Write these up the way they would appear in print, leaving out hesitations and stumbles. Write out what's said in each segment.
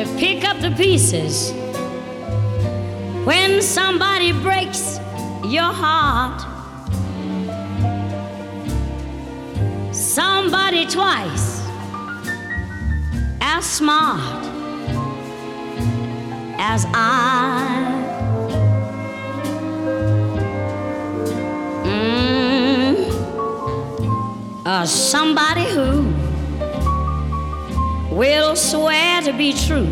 to pick up the pieces. When somebody breaks your heart, somebody twice as smart as I. Somebody who will swear to be true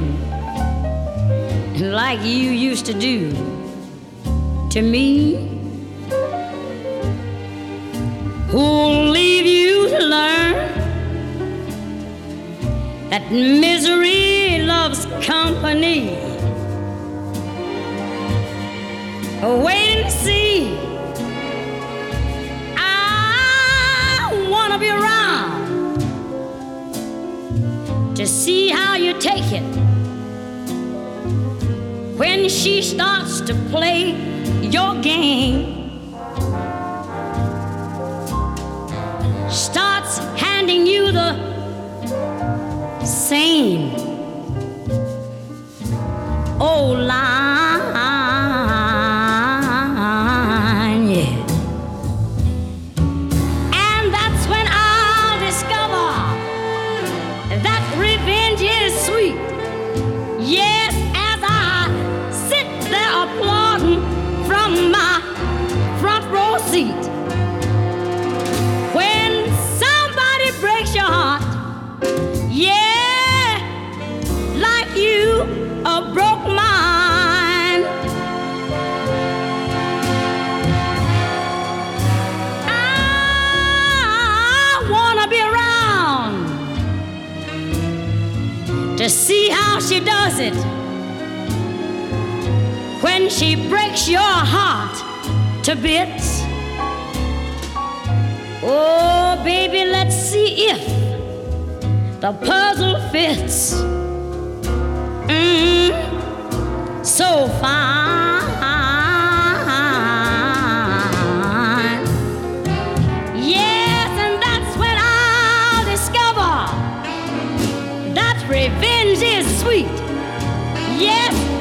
like you used to do to me, who'll leave you to learn that misery loves company. Wait and see. I wanna be around to see how you take it when she starts to play your game, starts handing you the same old line, yeah. And that's when I'll discover that revenge is sweet. Yes, as I sit there applauding from my front row seat. When somebody breaks your heart, yeah, like you broke mine, I wanna be around to see how she does it when she breaks your heart to bits. Oh, baby, let's see if the puzzle fits. So fine. Yes, and that's when I'll discover that revenge is sweet. Yes.